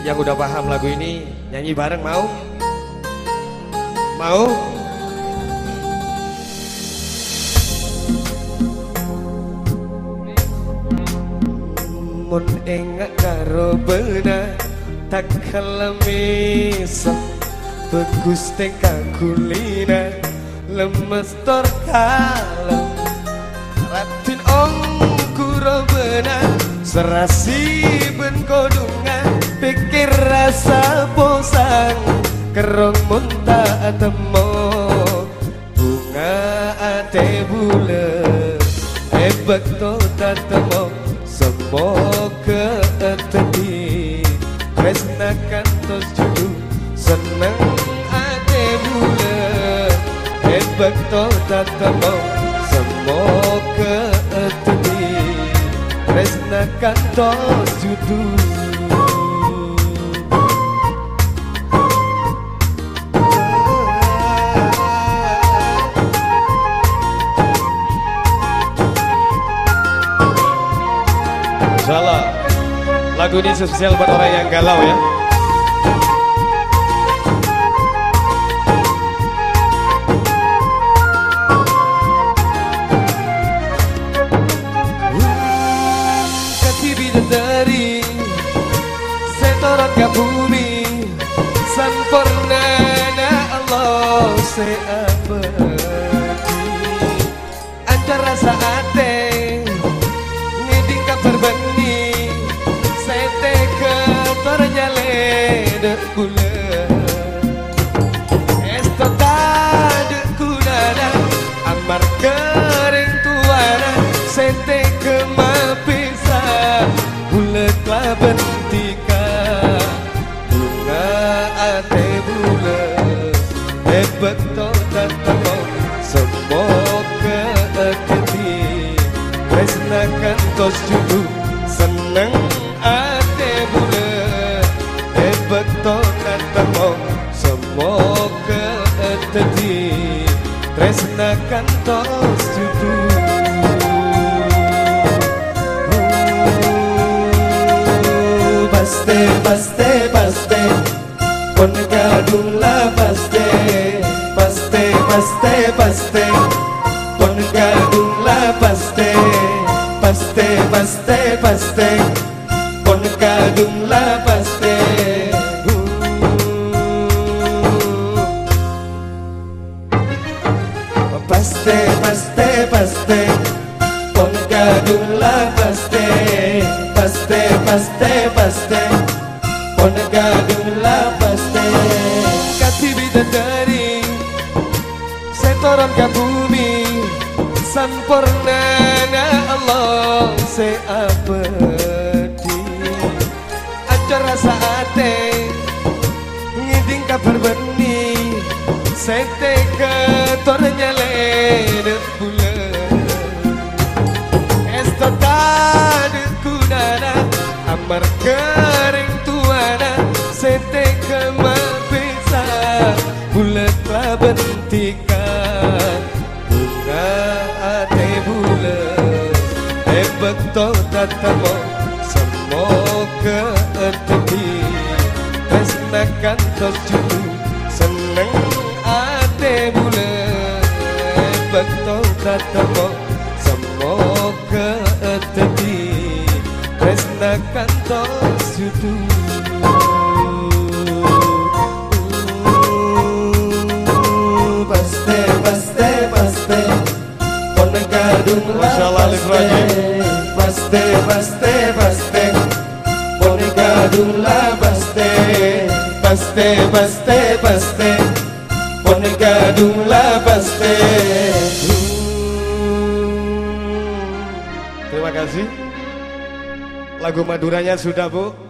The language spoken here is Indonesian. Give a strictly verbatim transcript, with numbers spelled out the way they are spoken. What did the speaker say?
Yang udah paham lagu ini nyanyi bareng mau? Mau? Mun enggak karo benar tak kelemis bagus teka kulina lemes tor kalem ratin ong kuro benar serasi ben kodungan pikir rasa bosan kerong muntah temo bunga ate bulan hebet to tatemo semoga tadi tresnakan tos judu seneng ate bulan hebet to tatemo semoga tadi tresnakan tos judu. Salah. Lagu ini spesial buat orang yang galau ya. Kasih bidadari setoran ke bumi sempurnana Allah seabadi antar rasa ate ngeding kabar benih sete ke tornyale dek bulan esto tade kunana amar kering tuana sete ke mapisa bulet laben tika bunga ate bulan hebat to tatamo semoga keti tresnakan tos judu seneng ate bulan hebat to tatamo semoga keti tresnakan tos judu. Paste paste paste pon kadung la paste paste paste paste pon kadung la paste paste paste paste pon kadung la paste paste paste paste pon kadung la paste paste paste paste pon kadung la paste kasih bidadari setoran ke bumi sempurnana Allah seabadi ajar rasa ate ngiding kabar benih sete ke tornyale dek bulan esto tade kunana amar kering tuana sete ke mapisa bulet laben tika bunga ate bulan hebet to tatamo semoga tadi tresnakan tos judu seneng ate bulan hebet to tatamo semoga tadi tresnakan tos judu. Paste paste paste pon kadung la paste paste paste paste pon kadung la paste paste paste paste pon kadung la paste. Terima kasih. Lagu Maduranya sudah, Bu.